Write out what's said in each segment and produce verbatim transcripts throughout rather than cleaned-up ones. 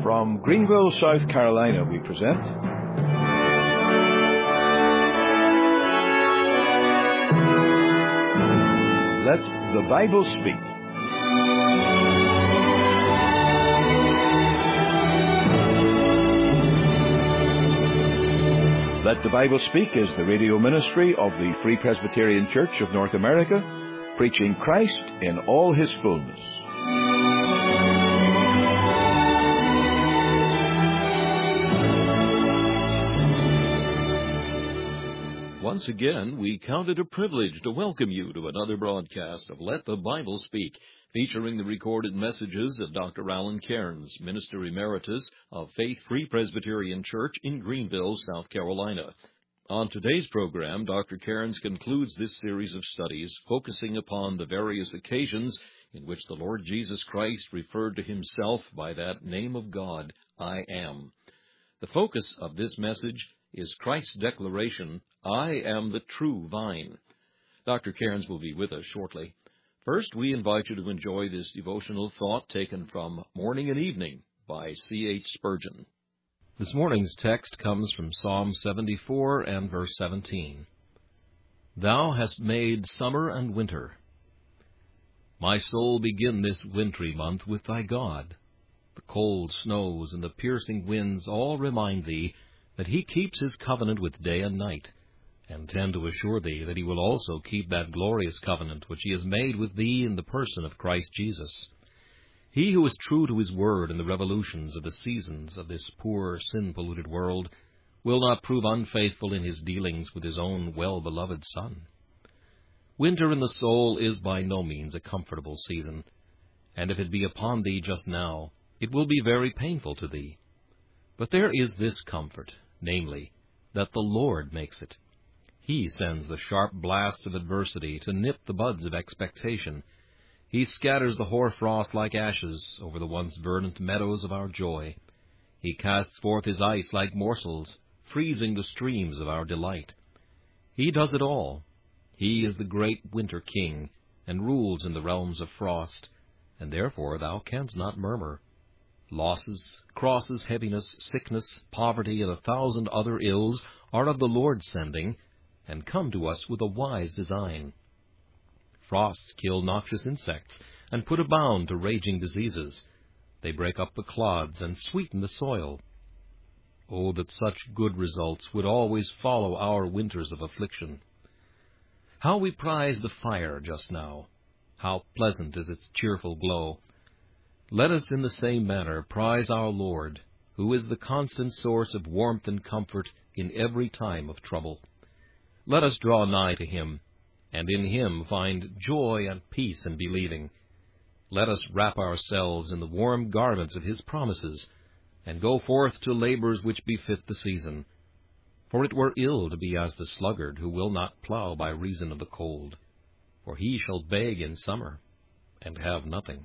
From Greenville, South Carolina, we present Let the Bible Speak. Let the Bible Speak is the radio ministry of the Free Presbyterian Church of North America, preaching Christ in all His fullness. Once again, we count it a privilege to welcome you to another broadcast of Let the Bible Speak, featuring the recorded messages of Doctor Alan Cairns, Minister Emeritus of Faith Free Presbyterian Church in Greenville, South Carolina. On today's program, Doctor Cairns concludes this series of studies focusing upon the various occasions in which the Lord Jesus Christ referred to Himself by that name of God, I am. The focus of this message is Christ's declaration, I am the true vine. Doctor Cairns will be with us shortly. First, we invite you to enjoy this devotional thought taken from Morning and Evening by C H Spurgeon. This morning's text comes from Psalm seventy-four and verse seventeen. Thou hast made summer and winter. My soul, begin this wintry month with thy God. The cold snows and the piercing winds all remind thee that He keeps His covenant with day and night, and tend to assure thee that He will also keep that glorious covenant which He has made with thee in the person of Christ Jesus. He who is true to His word in the revolutions of the seasons of this poor, sin-polluted world will not prove unfaithful in His dealings with His own well-beloved Son. Winter in the soul is by no means a comfortable season, and if it be upon thee just now, it will be very painful to thee. But there is this comfort, namely, that the Lord makes it. He sends the sharp blast of adversity to nip the buds of expectation. He scatters the hoar-frost like ashes over the once verdant meadows of our joy. He casts forth His ice like morsels, freezing the streams of our delight. He does it all. He is the great winter king, and rules in the realms of frost, and therefore thou canst not murmur. Losses, crosses, heaviness, sickness, poverty, and a thousand other ills are of the Lord's sending, and come to us with a wise design. Frosts kill noxious insects, and put a bound to raging diseases. They break up the clods and sweeten the soil. Oh, that such good results would always follow our winters of affliction. How we prize the fire just now! How pleasant is its cheerful glow! Let us in the same manner prize our Lord, who is the constant source of warmth and comfort in every time of trouble. Let us draw nigh to Him, and in Him find joy and peace in believing. Let us wrap ourselves in the warm garments of His promises, and go forth to labors which befit the season. For it were ill to be as the sluggard who will not plow by reason of the cold, for he shall beg in summer, and have nothing.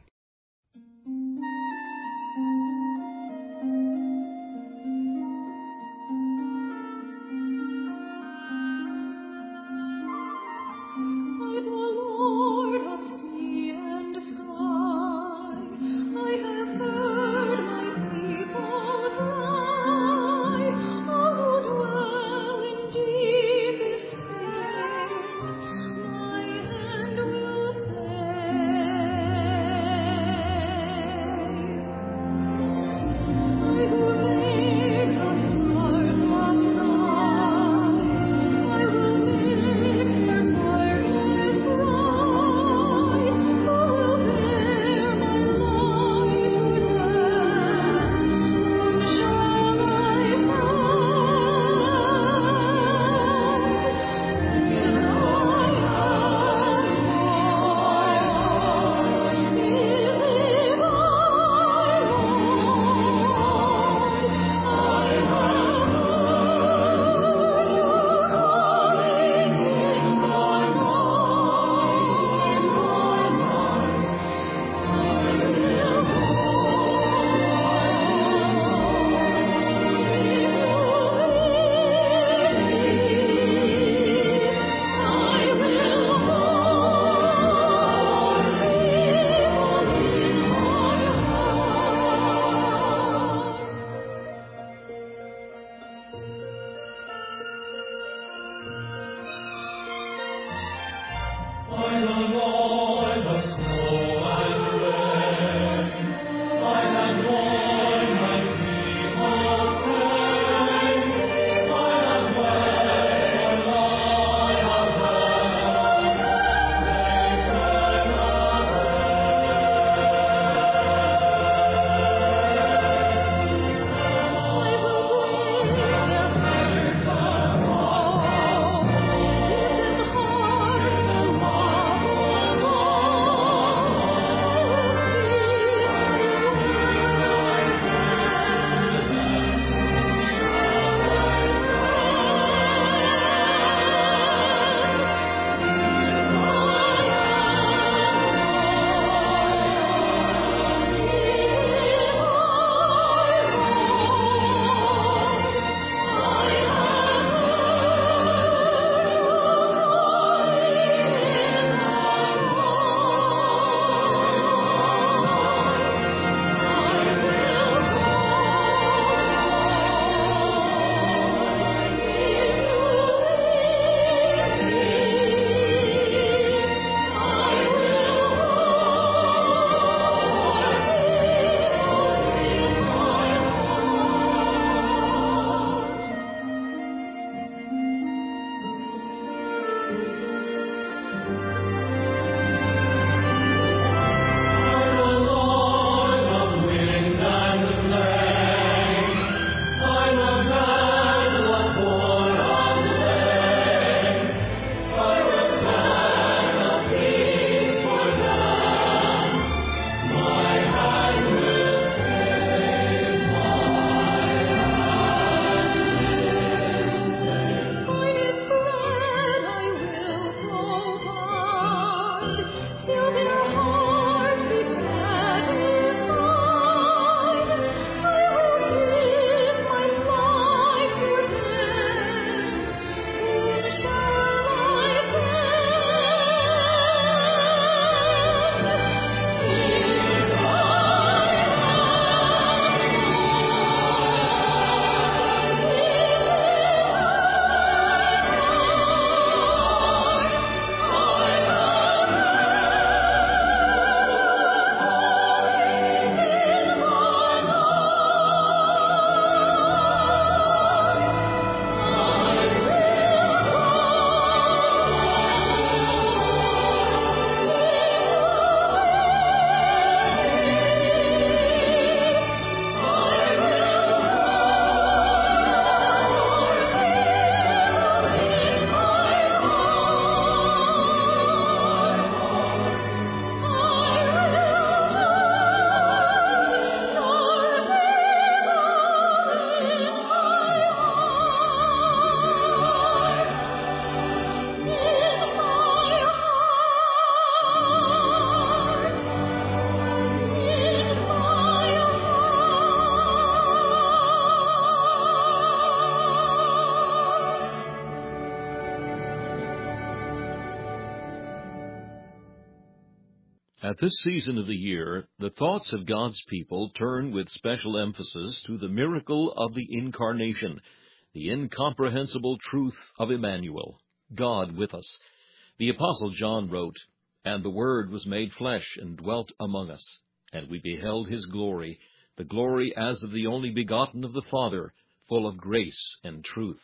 At this season of the year, the thoughts of God's people turn with special emphasis to the miracle of the Incarnation, the incomprehensible truth of Emmanuel, God with us. The Apostle John wrote, "And the Word was made flesh and dwelt among us, and we beheld his glory, the glory as of the only begotten of the Father, full of grace and truth."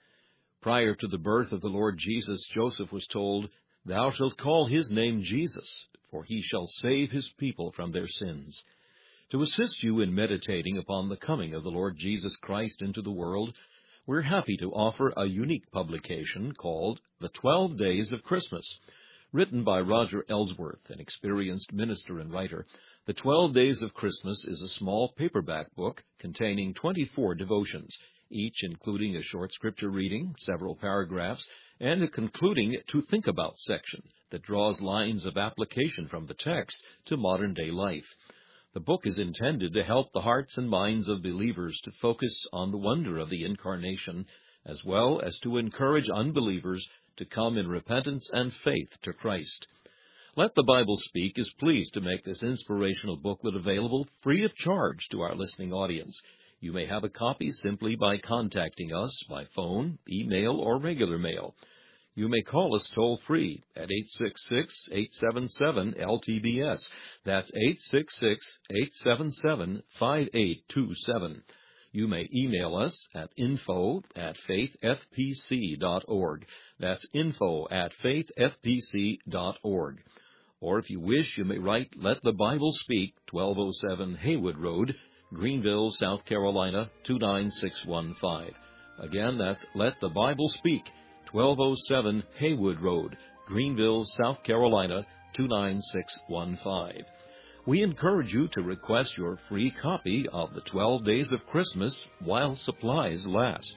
Prior to the birth of the Lord Jesus, Joseph was told, "Thou shalt call his name Jesus, for he shall save his people from their sins." To assist you in meditating upon the coming of the Lord Jesus Christ into the world, we're happy to offer a unique publication called The Twelve Days of Christmas. Written by Roger Ellsworth, an experienced minister and writer, The Twelve Days of Christmas is a small paperback book containing twenty-four devotions, each including a short scripture reading, several paragraphs, and a concluding to think about section that draws lines of application from the text to modern-day life. The book is intended to help the hearts and minds of believers to focus on the wonder of the Incarnation, as well as to encourage unbelievers to come in repentance and faith to Christ. Let the Bible Speak is pleased to make this inspirational booklet available free of charge to our listening audience. You may have a copy simply by contacting us by phone, email, or regular mail. You may call us toll-free at eight six six, eight seven seven, L T B S. That's eight six six, eight seven seven, five eight two seven. You may email us at info at faith f p c dot org. That's info at faith f p c dot org. Or if you wish, you may write Let the Bible Speak, twelve oh seven Haywood Road, Greenville, South Carolina, two nine six one five. Again, that's Let the Bible Speak, twelve oh seven Haywood Road, Greenville, South Carolina, two nine six one five. We encourage you to request your free copy of the twelve Days of Christmas while supplies last.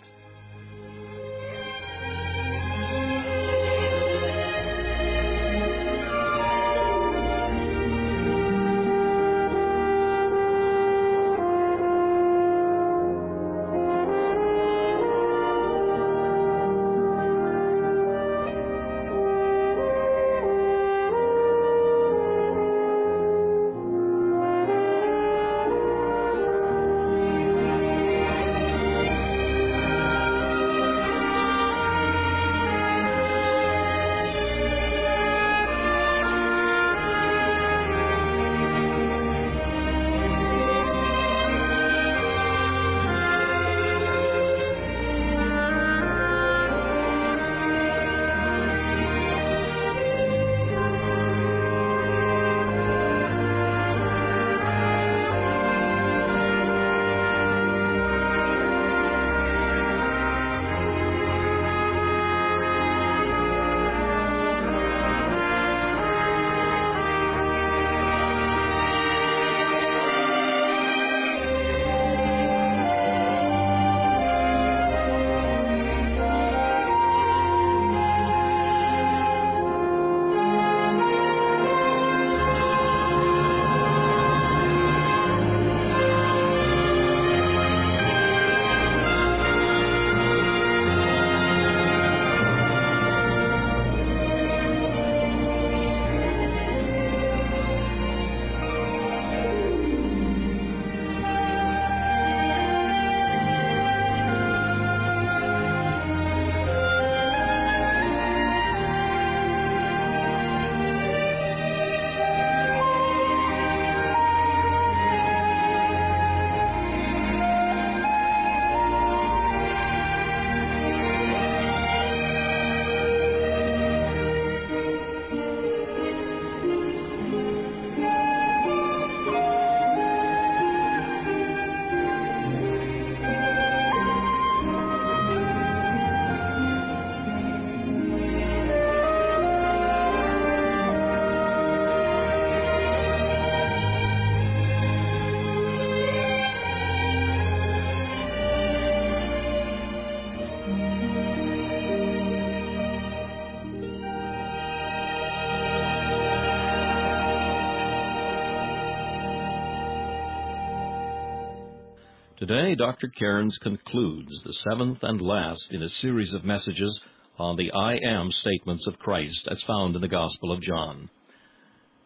Today, Doctor Cairns concludes the seventh and last in a series of messages on the I Am statements of Christ as found in the Gospel of John.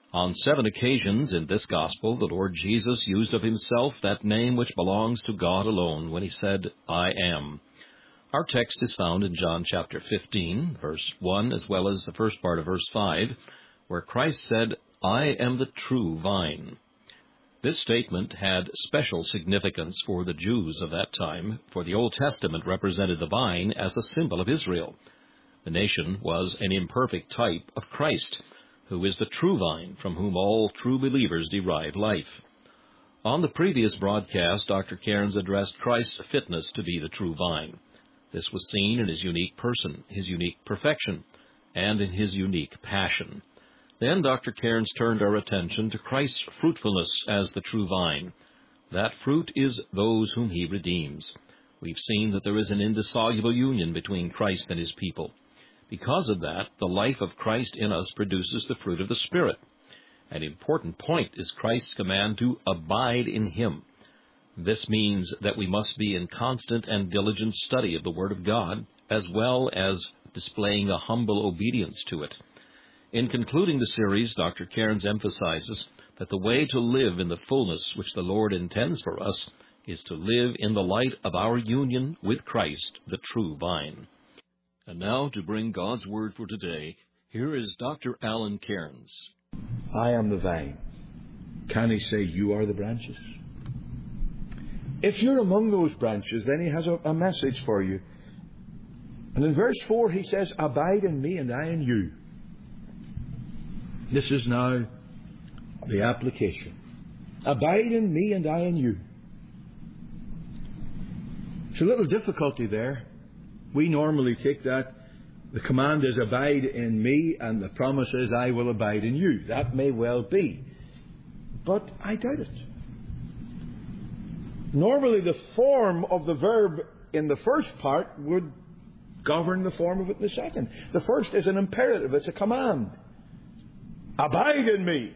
On seven occasions in this Gospel, the Lord Jesus used of himself that name which belongs to God alone when he said, I am. Our text is found in John chapter fifteen, verse one, as well as the first part of verse five, where Christ said, I am the true vine. This statement had special significance for the Jews of that time, for the Old Testament represented the vine as a symbol of Israel. The nation was an imperfect type of Christ, who is the true vine from whom all true believers derive life. On the previous broadcast, Doctor Cairns addressed Christ's fitness to be the true vine. This was seen in his unique person, his unique perfection, and in his unique passion. Then Doctor Cairns turned our attention to Christ's fruitfulness as the true vine. That fruit is those whom he redeems. We've seen that there is an indissoluble union between Christ and his people. Because of that, the life of Christ in us produces the fruit of the Spirit. An important point is Christ's command to abide in him. This means that we must be in constant and diligent study of the Word of God, as well as displaying a humble obedience to it. In concluding the series, Doctor Cairns emphasizes that the way to live in the fullness which the Lord intends for us is to live in the light of our union with Christ, the true vine. And now, to bring God's Word for today, here is Doctor Alan Cairns. I am the vine. Can he say, you are the branches? If you're among those branches, then he has a, a message for you. And in verse four he says, abide in me and I in you. This is now the application. Abide in me and I in you. There's a little difficulty there. We normally take that, the command is abide in me, and the promise is I will abide in you. That may well be. But I doubt it. Normally the form of the verb in the first part would govern the form of it in the second. The first is an imperative, it's a command. Abide in me.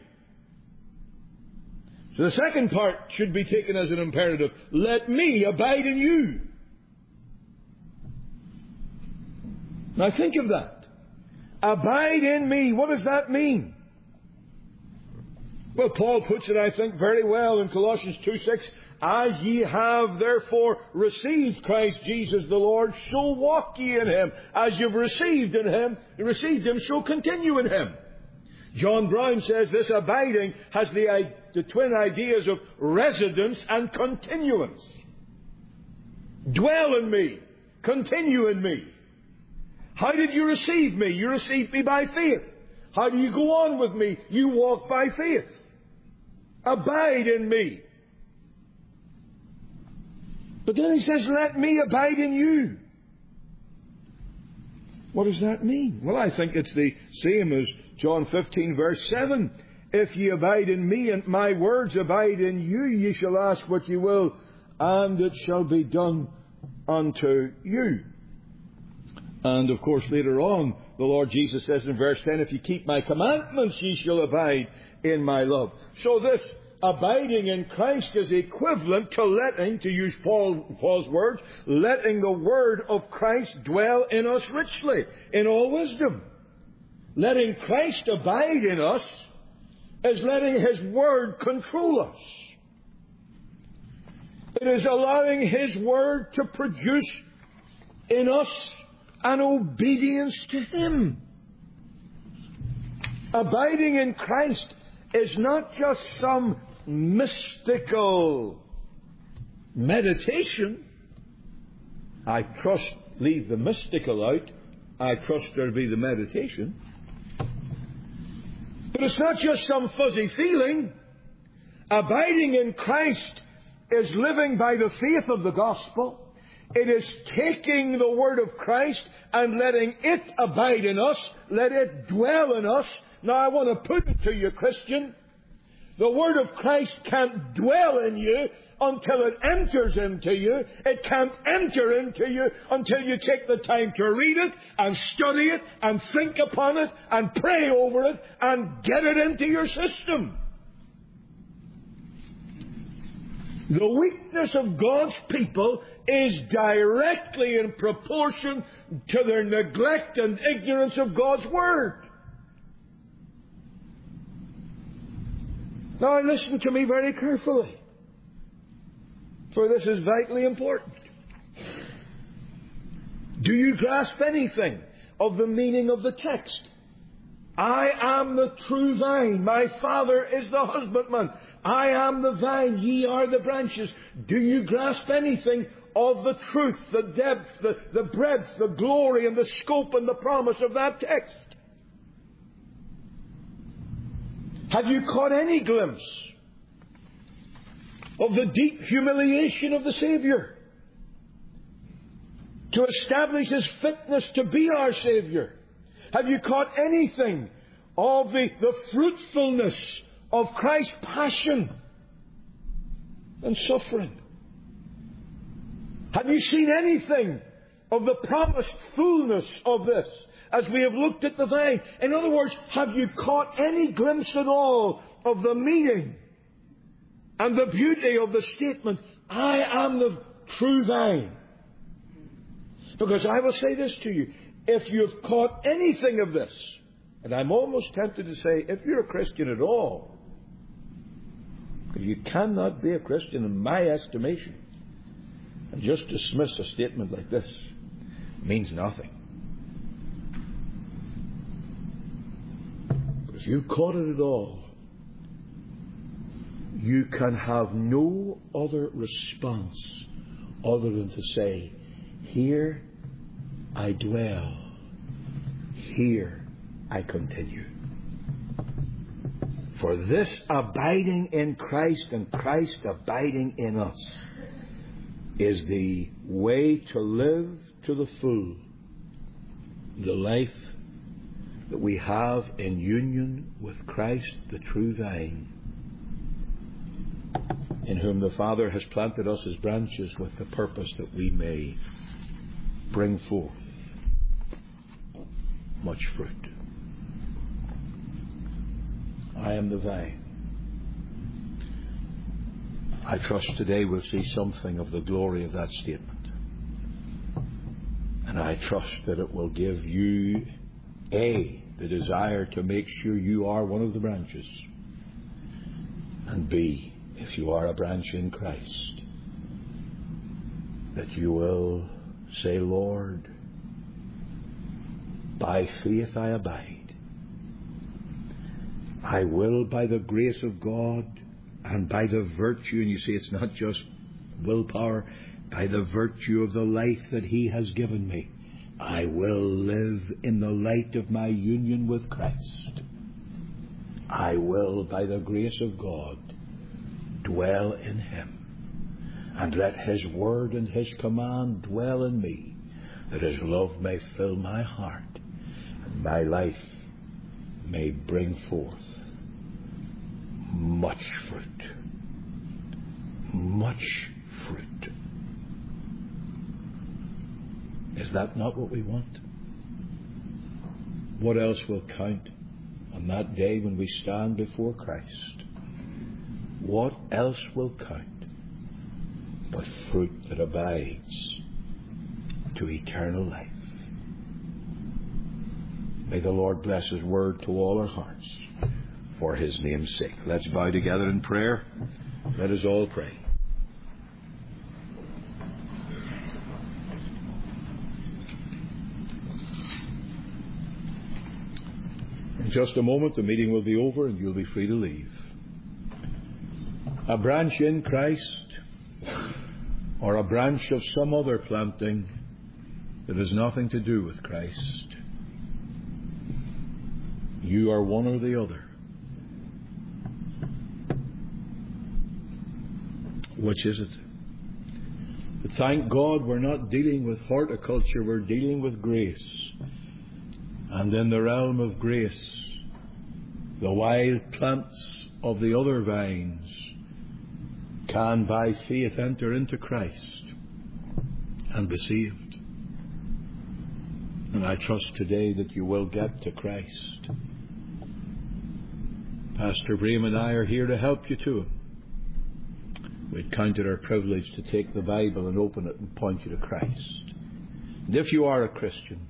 So the second part should be taken as an imperative. Let me abide in you. Now think of that. Abide in me. What does that mean? Well, Paul puts it, I think, very well in Colossians two six. As ye have therefore received Christ Jesus the Lord, so walk ye in him. As you've received in him, received him, so continue in him. John Brown says this abiding has the, the twin ideas of residence and continuance. Dwell in me. Continue in me. How did you receive me? You received me by faith. How do you go on with me? You walk by faith. Abide in me. But then he says, let me abide in you. What does that mean? Well, I think it's the same as John fifteen, verse seven. If ye abide in me, and my words abide in you, ye shall ask what ye will, and it shall be done unto you. And, of course, later on, the Lord Jesus says in verse ten, if ye keep my commandments, ye shall abide in my love. So this abiding in Christ is equivalent to letting, to use Paul, Paul's words, letting the Word of Christ dwell in us richly, in all wisdom. Letting Christ abide in us is letting His Word control us. It is allowing His Word to produce in us an obedience to Him. Abiding in Christ is not just some mystical meditation. I trust, leave the mystical out. I trust there'll be the meditation. But it's not just some fuzzy feeling. Abiding in Christ is living by the faith of the gospel. It is taking the Word of Christ and letting it abide in us, let it dwell in us. Now I want to put it to you, Christian. The Word of Christ can't dwell in you until it enters into you. It can't enter into you until you take the time to read it and study it and think upon it and pray over it and get it into your system. The weakness of God's people is directly in proportion to their neglect and ignorance of God's Word. Now listen to me very carefully, for this is vitally important. Do you grasp anything of the meaning of the text? I am the true vine. My Father is the husbandman. I am the vine. Ye are the branches. Do you grasp anything of the truth, the depth, the, the breadth, the glory, and the scope and the promise of that text? Have you caught any glimpse of the deep humiliation of the Savior to establish His fitness to be our Savior? Have you caught anything of the, the fruitfulness of Christ's passion and suffering? Have you seen anything of the promised fullness of this as we have looked at the vine? In other words, have you caught any glimpse at all of the meaning and the beauty of the statement, I am the true vine? Because I will say this to you, if you've caught anything of this, and I'm almost tempted to say, if you're a Christian at all, because you cannot be a Christian in my estimation, and just dismiss a statement like this means nothing. But if you've caught it at all, you can have no other response other than to say, here I dwell, here I continue. For this abiding in Christ and Christ abiding in us is the way to live to the full the life that we have in union with Christ, the true vine, in whom the Father has planted us as branches with the purpose that we may bring forth much fruit. I am the vine. I trust today we'll see something of the glory of that statement. And I trust that it will give you, A, the desire to make sure you are one of the branches, and B, if you are a branch in Christ, that you will say, Lord, by faith I abide. I will, by the grace of God and by the virtue, and you see it's not just willpower, by the virtue of the life that He has given me, I will live in the light of my union with Christ. I will, by the grace of God, dwell in Him, and let His word and His command dwell in me, that His love may fill my heart, and my life may bring forth much fruit. Much fruit. Is that not what we want? What else will count on that day when we stand before Christ? What else will count but fruit that abides to eternal life? May the Lord bless His word to all our hearts for His name's sake. Let's bow together in prayer. Let us all pray. In just a moment the meeting will be over and you'll be free to leave. A branch in Christ or a branch of some other planting that has nothing to do with Christ. You are one or the other. Which is it? But thank God we're not dealing with horticulture, we're dealing with grace. And in the realm of grace, the wild plants of the other vines can by faith enter into Christ and be saved. And I trust today that you will get to Christ. Pastor Bream and I are here to help you to Him. We'd count it our privilege to take the Bible and open it and point you to Christ. And if you are a Christian,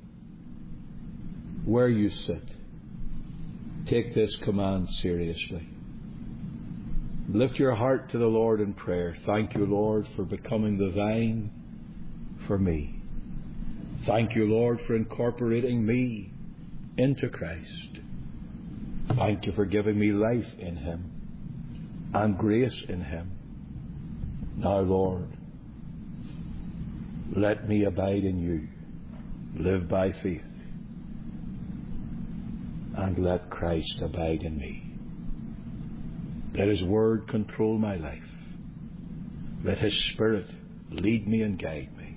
where you sit, take this command seriously. Lift your heart to the Lord in prayer. Thank you, Lord, for becoming the vine for me. Thank you, Lord, for incorporating me into Christ. Thank you for giving me life in Him and grace in Him. Now, Lord, let me abide in you, live by faith, and let Christ abide in me. Let His Word control my life. Let His Spirit lead me and guide me.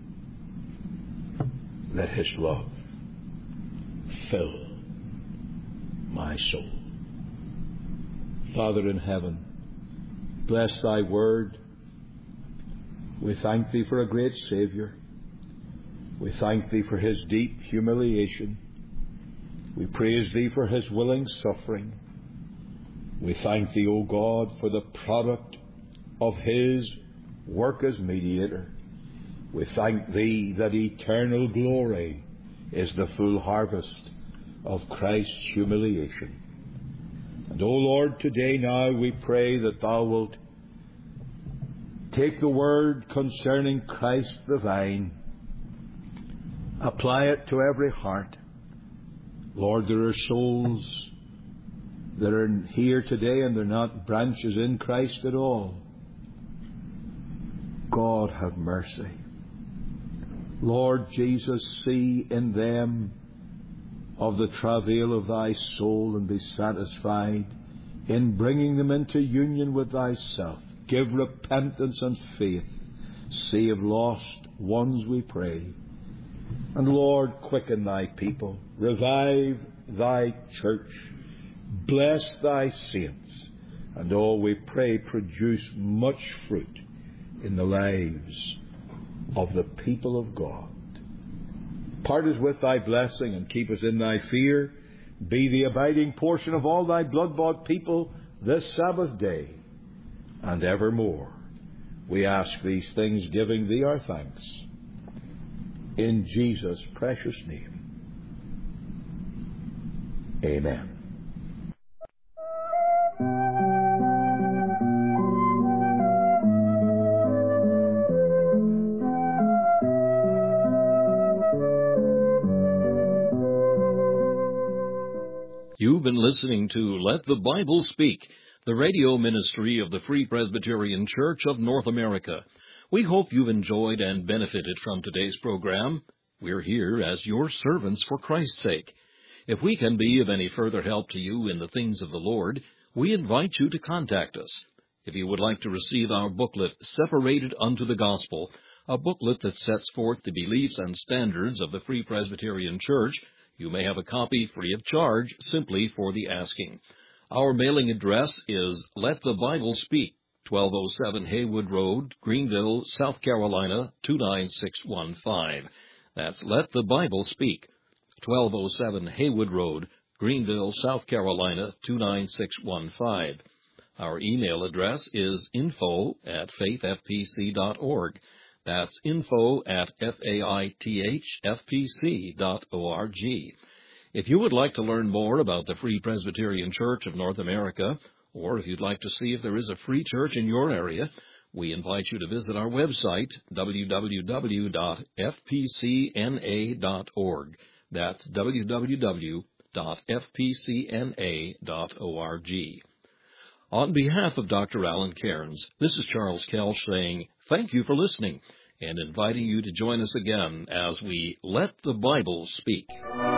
Let His love fill my soul. Father in heaven, bless Thy Word. We thank Thee for a great Saviour. We thank Thee for His deep humiliation. We praise Thee for His willing suffering. We thank Thee, O God, for the product of His work as mediator. We thank Thee that eternal glory is the full harvest of Christ's humiliation. And, O Lord, today now we pray that Thou wilt take the word concerning Christ the vine, apply it to every heart. Lord, there are souls that are here today and they're not branches in Christ at all. God, have mercy. Lord Jesus, see in them of the travail of Thy soul and be satisfied in bringing them into union with Thyself. Give repentance and faith. Save lost ones, we pray. And Lord, quicken Thy people. Revive Thy church. Bless Thy saints. And all, we pray, produce much fruit in the lives of the people of God. Part us with Thy blessing and keep us in Thy fear. Be the abiding portion of all Thy blood-bought people this Sabbath day and evermore. We ask these things, giving Thee our thanks. In Jesus' precious name. Amen. You've been listening to Let the Bible Speak, the radio ministry of the Free Presbyterian Church of North America. We hope you've enjoyed and benefited from today's program. We're here as your servants for Christ's sake. If we can be of any further help to you in the things of the Lord, we invite you to contact us. If you would like to receive our booklet, Separated Unto the Gospel, a booklet that sets forth the beliefs and standards of the Free Presbyterian Church, you may have a copy free of charge simply for the asking. Our mailing address is Let the Bible Speak, twelve oh seven Haywood Road, Greenville, South Carolina, two nine six one five. That's Let the Bible Speak, twelve oh seven Haywood Road, Greenville, South Carolina, two nine six one five. Our email address is info at faith f p c dot org. That's info at faithfpc dot org. If you would like to learn more about the Free Presbyterian Church of North America, or if you'd like to see if there is a free church in your area, we invite you to visit our website, w w w dot f p c n a dot org. That's w w w dot f p c n a dot org. On behalf of Doctor Alan Cairns, this is Charles Kelch saying thank you for listening and inviting you to join us again as we Let the Bible Speak.